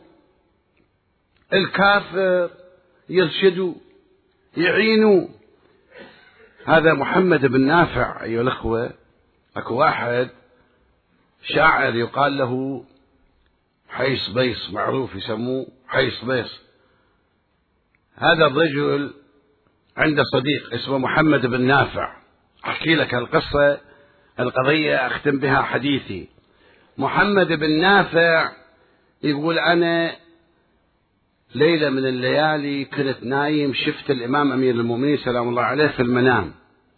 الكافر يرشدوا، يعينوا. هذا محمد بن نافع أيها الأخوة. أكو واحد شاعر يقال له حيص بيص، معروف يسموه حيص بيص. هذا الرجل عنده صديق اسمه محمد بن نافع. أحكي لك القصة، القضية أختم بها حديثي. محمد بن نافع يقول أنا ليلة من الليالي كنت نايم، شفت الإمام أمير المؤمنين سلام الله عليه في المنام،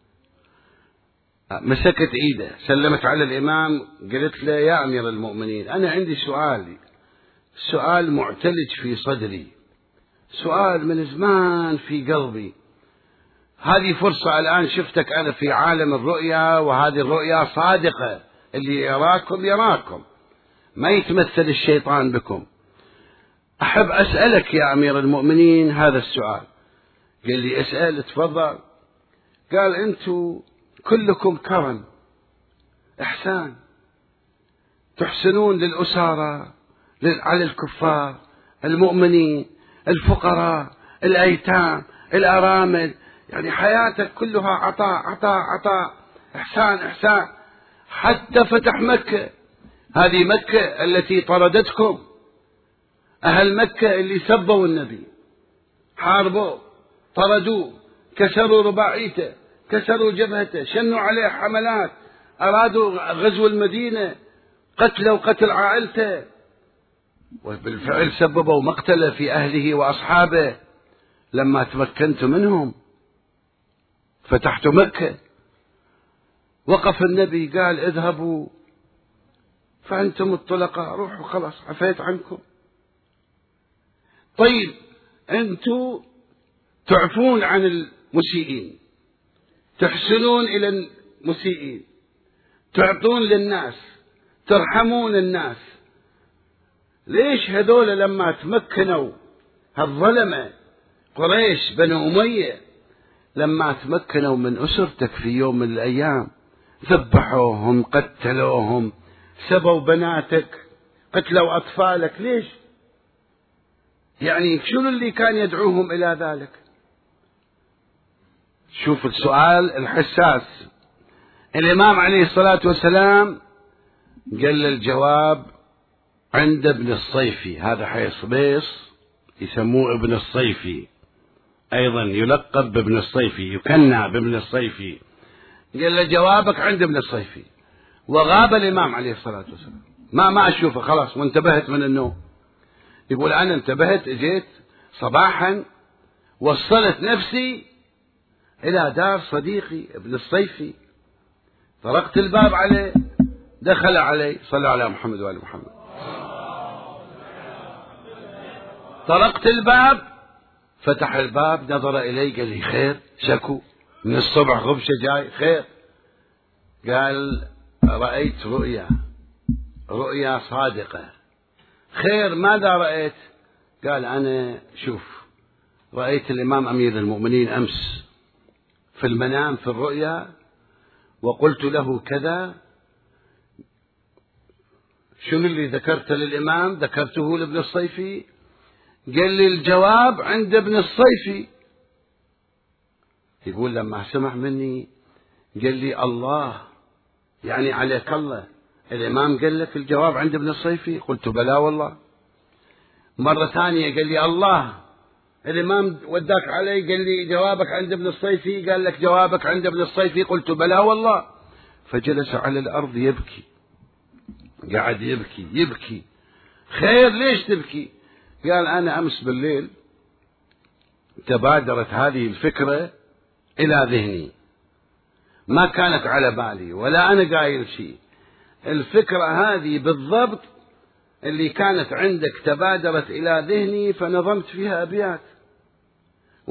مسكت إيده، سلمت على الإمام، قلت له يا أمير المؤمنين أنا عندي سؤال، سؤال معتلج في صدري، سؤال من زمان في قلبي. هذه فرصة الآن شفتك أنا في عالم الرؤيا، وهذه الرؤيا صادقة، اللي يراكم يراكم، ما يتمثل الشيطان بكم. أحب أسألك يا أمير المؤمنين هذا السؤال. قال لي اسأل، تفضل. قال أنتم كلكم كرم، إحسان، تحسنون للأسارة، على الكفار، المؤمنين، الفقراء، الأيتام، الأرامل، يعني حياتك كلها عطاء عطاء عطاء، إحسان إحسان، حتى فتح مكة. هذه مكة التي طردتكم، أهل مكة اللي سبوا النبي، حاربوه، طردوه، كسروا رباعيته، كسروا جبهته، شنوا عليه حملات، أرادوا غزو المدينة، قتلوا قتل عائلته، وبالفعل سببوا مقتله في أهله وأصحابه. لما تمكنت منهم فتحت مكة، وقف النبي قال اذهبوا فأنتم الطلقاء، روحوا خلاص عفيت عنكم. طيب أنتم تعفون عن المسيئين، تحسنون إلى المسيئين، تعطون للناس، ترحمون الناس، ليش هذول لما تمكنوا هالظلمة قريش بنو أمية لما تمكنوا من أسرتك في يوم من الأيام ذبحوهم، قتلوهم، سبوا بناتك، قتلوا أطفالك، ليش؟ يعني شنو اللي كان يدعوهم إلى ذلك؟ شوف السؤال الحساس. الإمام عليه الصلاة والسلام قال الجواب عند ابن الصيفي، هذا حيص بيص يسموه ابن الصيفي، أيضا يلقب بابن الصيفي، يكنى بابن الصيفي. قال له جوابك عند ابن الصيفي. وغاب الإمام عليه الصلاة والسلام، ما ما أشوفه خلاص، وانتبهت من النوم. يقول أنا انتبهت، اجيت صباحا وصلت نفسي إلى دار صديقي ابن الصيفي، طرقت الباب عليه، دخل علي، صلى على محمد وآل محمد. طرقت الباب، فتح الباب، نظر إلي، قال لي خير؟ شكو من الصبح غبشة جاي، خير؟ قال رأيت رؤيا، رؤيا صادقة. خير ماذا رأيت؟ قال أنا شوف رأيت الإمام أمير المؤمنين أمس في المنام في الرؤيا، وقلت له كذا. شنو اللي ذكرت للإمام؟ ذكرته لابن الصيفي. قال لي الجواب عند ابن الصيفي. يقول لما سمع مني قال لي الله، يعني عليك الله، الإمام قال لك الجواب عند ابن الصيفي؟ قلت بلى والله. مرة ثانية قال لي الله، الإمام وداك علي، قال لي جوابك عند ابن الصيفي، قال لك جوابك عند ابن الصيفي؟ قلت بلى والله. فجلس على الأرض يبكي، قعد يبكي يبكي. خير ليش تبكي؟ قال أنا أمس بالليل تبادرت هذه الفكرة إلى ذهني، ما كانت على بالي ولا أنا قايل شيء، الفكرة هذه بالضبط اللي كانت عندك تبادرت إلى ذهني، فنظمت فيها أبيات.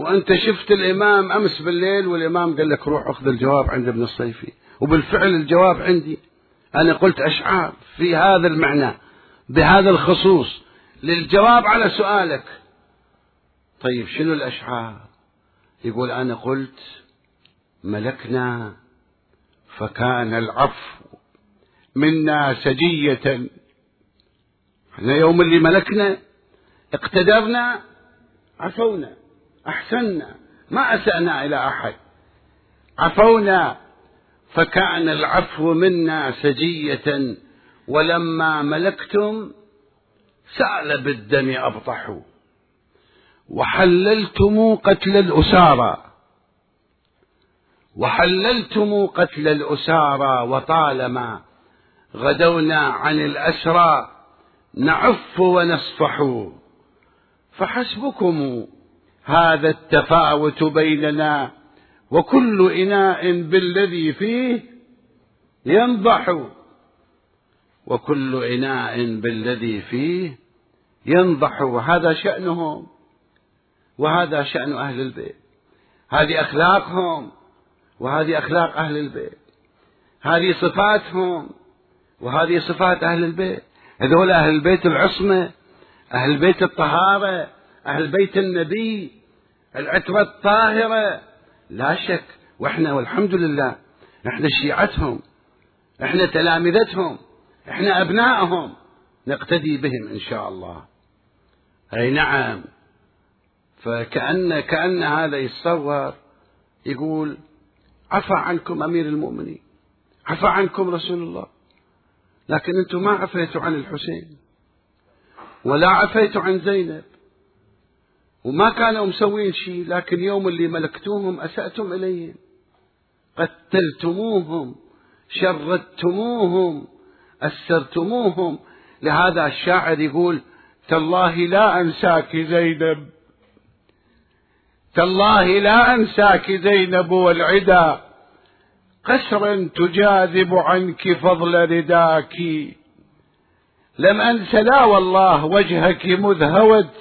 وأنت شفت الإمام أمس بالليل والإمام قال لك روح أخذ الجواب عند ابن الصيفي، وبالفعل الجواب عندي. أنا قلت أشعار في هذا المعنى بهذا الخصوص للجواب على سؤالك. طيب شنو الأشعار؟ يقول أنا قلت ملكنا فكان العفو منا سجية. احنا يوم اللي ملكنا اقتدرنا عفونا أحسننا ما أسأنا إلى أحد، عفونا فكان العفو منا سجية، ولما ملكتم سأل بالدم أبطحوا، وحللتم قتل الأسارى وحللتم قتل الأسارى وطالما غدونا عن الأسرى نعف ونصفح، فحسبكم هذا التفاوت بيننا وكل إناء بالذي فيه ينضح، وكل إناء بالذي فيه ينضح. وهذا شأنهم وهذا شأن أهل البيت، هذه أخلاقهم وهذه أخلاق أهل البيت، هذه صفاتهم وهذه صفات أهل البيت. هذول أهل البيت العصمة، أهل بيت الطهارة، أهل بيت النبي، العترة الطاهرة لا شك. وإحنا والحمد لله إحنا شيعتهم، إحنا تلامذتهم، إحنا أبنائهم، نقتدي بهم إن شاء الله. أي نعم. فكأن كأن هذا يتصور يقول عفى عنكم أمير المؤمنين، عفى عنكم رسول الله، لكن أنتم ما عفيتوا عن الحسين ولا عفيتوا عن زينب، وما كانوا مسوين شيء، لكن يوم اللي ملكتوهم أسأتم إليهم، قتلتموهم، شردتموهم، أسرتموهم. لهذا الشاعر يقول تالله لا أنساك زينب، تالله لا أنساك زينب والعدا قسرا تجاذب عنك فضل رداك، لم أنس لا والله وجهك مذ هوت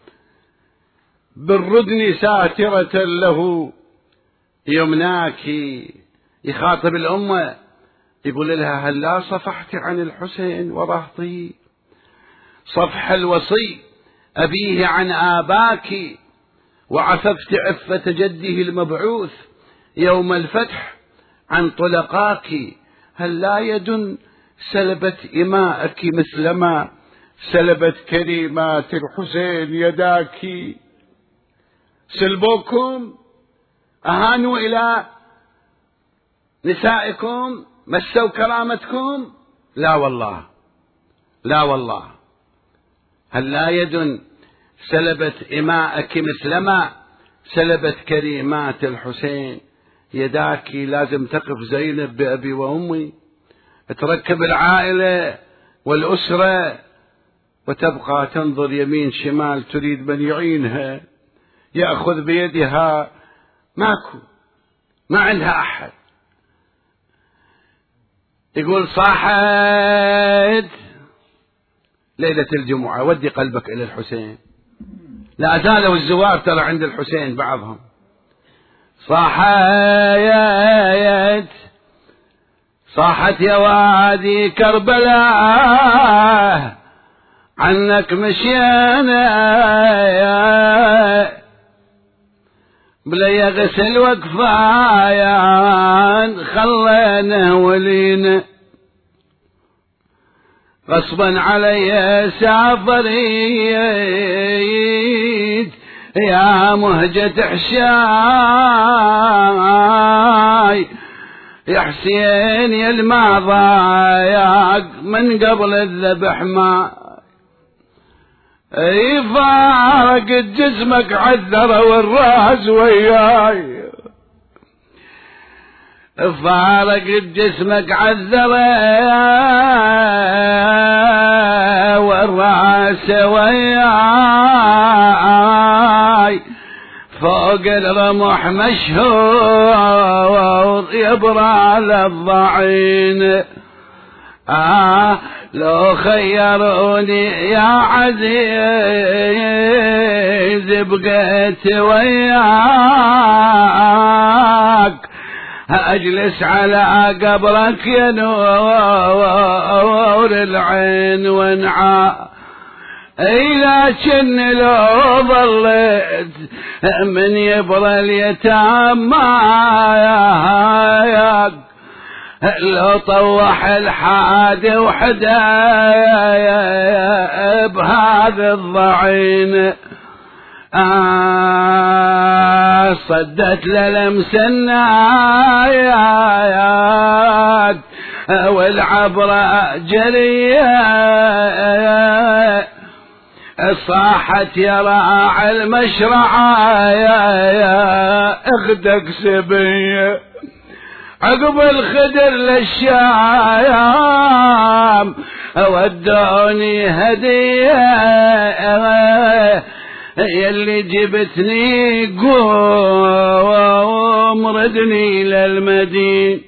بالردن ساترة له يمناك. يخاطب الأمة يقول لها هل لا صفحت عن الحسين ورهطي صفح الوصي أبيه عن آباك، وعففت عفة جده المبعوث يوم الفتح عن طلقاك، هل لا يد سلبت إماءك مثلما سلبت كريمات الحسين يداك. سلبوكم، أهانوا إلى نسائكم، مسوا كرامتكم؟ لا والله، لا والله. هل لا يد سلبت إماءك مثلما سلبت كريمات الحسين يداك. لازم تقف زينب بأبي وأمي، تركب العائلة والأسرة، وتبقى تنظر يمين شمال تريد من يعينها يأخذ بيدها، ماكو، ما عندها أحد. يقول صاحت ليلة الجمعة ودي قلبك إلى الحسين، لا زالوا الزوار ترى عند الحسين بعضهم. صاحت صاحت يا وادي كربلاء عنك مشينا بلا يغسل وكفايا خلينا ولينا غصبا علي سافريت يا مهجة حشاي يا حسين يا المضايق من قبل الذبح ما يفارق جسمك عذر والراس وياي، فارق جسمك عذر والراس وياي، فوق الرمح مشهور يبرى للضعين. آه لو خيروني يا عزيز إذ بقيت وياك أجلس على قبرك يا نور العين وانعى اي لكن لو ظليت من يبرى اليتامى لو طوح الحادي وحدا بهذا الضعين آه صدت للمس النايات والعبرة جريه صاحت يا راعي المشرعة يا اخدك سبيه عقب الخدر للشام ودوني هديه يلي جبتني قوم ردني للمدين.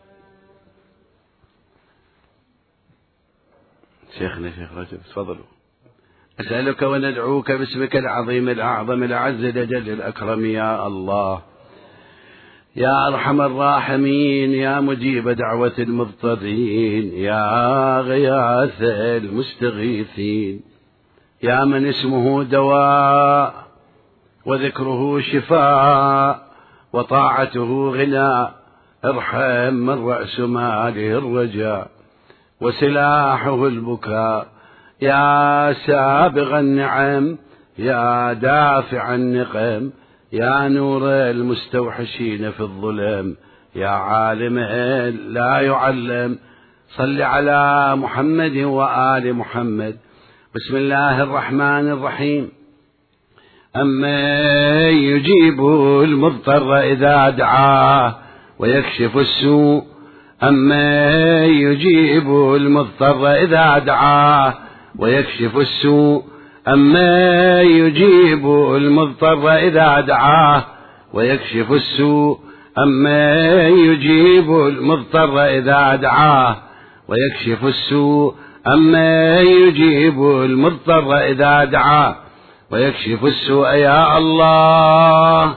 شيخنا شيخ رجب تفضلوا. أسألك وندعوك باسمك العظيم الأعظم الأعز الأجل الأكرم يا الله يا أرحم الراحمين يا مجيب دعوة المضطرين يا غياث المستغيثين يا من اسمه دواء وذكره شفاء وطاعته غنى ارحم من رأس ماله الرجاء وسلاحه البكاء يا سابغ النعم يا دافع النقم يا نور المستوحشين في الظلم يا عالم لا يعلم صل على محمد وآل محمد. بسم الله الرحمن الرحيم. أمن يجيب المضطر إذا دعاه ويكشف السوء أمن يجيب المضطر إذا دعاه ويكشف السوء أما يجيب المضطر إذا دعاه ويكشف السوء أما يجيب المضطر إذا دعاه ويكشف السوء أما يجيب المضطر إذا دعاه ويكشف السوء يا الله.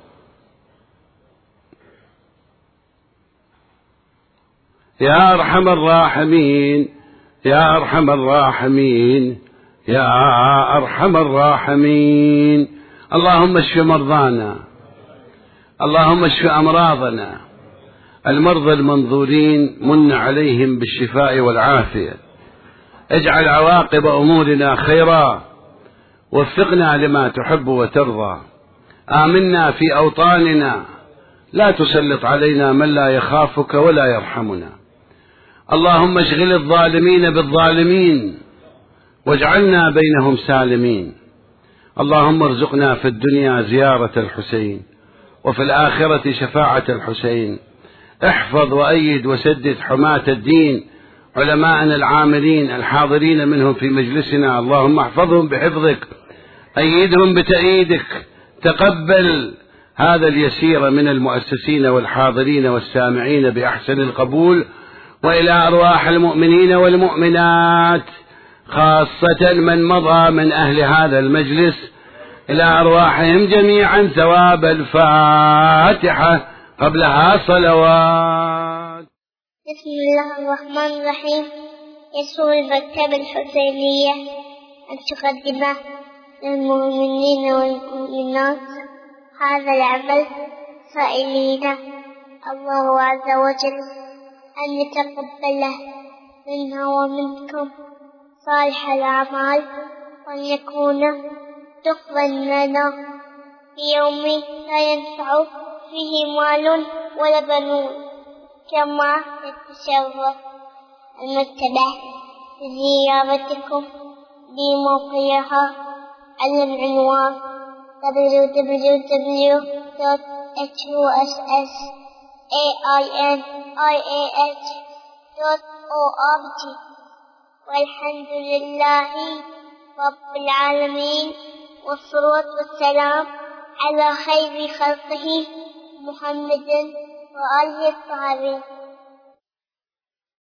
يا أرحم الراحمين يا أرحم الراحمين يا أرحم الراحمين. اللهم اشف مرضانا اللهم اشف أمراضنا المرضى المنظورين من عليهم بالشفاء والعافية اجعل عواقب أمورنا خيرا وفقنا لما تحب وترضى آمنا في أوطاننا لا تسلط علينا من لا يخافك ولا يرحمنا. اللهم اشغل الظالمين بالظالمين واجعلنا بينهم سالمين. اللهم ارزقنا في الدنيا زيارة الحسين وفي الآخرة شفاعة الحسين. احفظ وأيد وسدد حماة الدين علماءنا العاملين الحاضرين منهم في مجلسنا اللهم احفظهم بحفظك أيدهم بتأييدك. تقبل هذا اليسير من المؤسسين والحاضرين والسامعين بأحسن القبول. وإلى أرواح المؤمنين والمؤمنات خاصة من مضى من أهل هذا المجلس إلى أرواحهم جميعا ثواب الفاتحة قبلها صلوات. بسم الله الرحمن الرحيم. يسر المكتبة الحسينية أن تقدم للمؤمنين والمؤمنات هذا العمل سائلين الله عز وجل أن يتقبله منا ومنكم صالح الأعمال وأن يكون دخلا لنا في يوم لا ينفع فيه مال ولا بنون. كما يتشرف المكتبة بزيارتكم بموقعها على العنوان دبليو دبليو دبليو دوت إتش يو إس إس إيه آي إن آي إيه إتش دوت أو آر جي. والحمد لله رب العالمين والصلاة والسلام على خير خلقه محمد وآله الطاهرين.